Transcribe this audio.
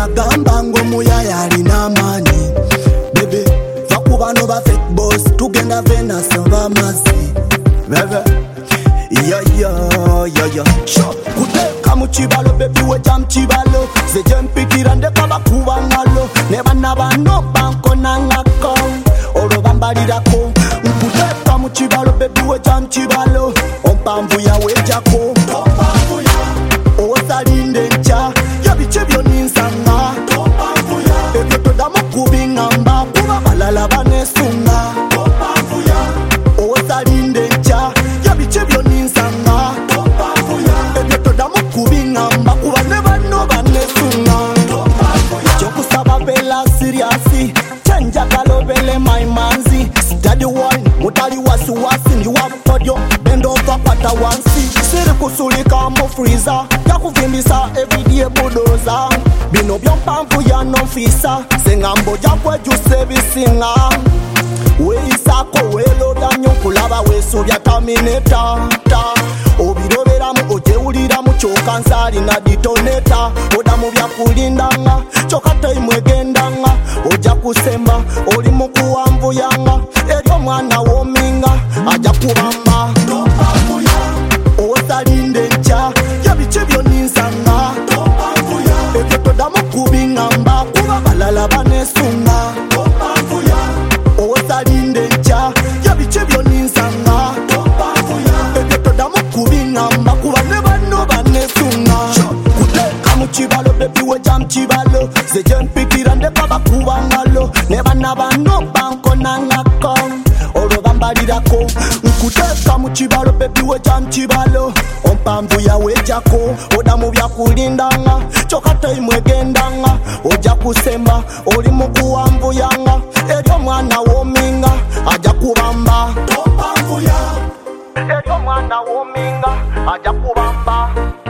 bagamba ng'omuyaya alina amaanyi. Bebe vakubano ba fake boss tugenda Venus oba mazzi. Bebe yo kuteka mu kibalo bebi weja mu kibalo ze gyempikira ndeka bakuba ngalo ne banna bano bankona ngako olwo bambalirako. Nkuteka mu kibalo bebi weja mu kibalo ompanvuya wejako owosalinde nkya yabiki byoninsanga ebyo todamu kubiŋŋamba kuba balala banesunga. Owosalinde nkya yabiki byoninsanga ebyo todamu kubiŋŋamba kuba ne banno banesunga. Kyokusaba bela siriasi kyenjagala obele my manzi study wine mutali wasiwasi ndi wabukodyo bend over kwata wansi siri kusulika mu freezer yakuvimbisa everyday budoza bino byompanvu ya nonfisa sengambo jakwejusa ebisinga weisako welobya nnyo kulaba weesobya tamineta obiroberamu ogyewuliramu kyokansali na ditoneta oda mu byakulindanga kyokka toyimwegendanga ojja kusemba oli mu kuwanvuyanga eri omwana w'ominga ajja kubamba. Owosalinde nkya yabiki byoninsanga ebyo todamu kubiŋŋamba kuba balala banesunga. Owosalinde nkya yabiki byoninsanga ebyo todamu kubiŋŋamba kuba ne banno banesunga. Kuteka mu kibalo bebi weja mu kibalo ze gyempikira ndeka bakuba ngalo ne banna bano bankona ngako olwo bambalirako. Nkuteka mu kibalo bebi weja mu kibalo ompanvuya wejako oda mu byakulindanga kyokka toyimwegendanga ojja kusemba oli mu kuwanvuyanga eri omwana w'ominga ajja kubamba. Eri omwana w'ominga ajja kubamba.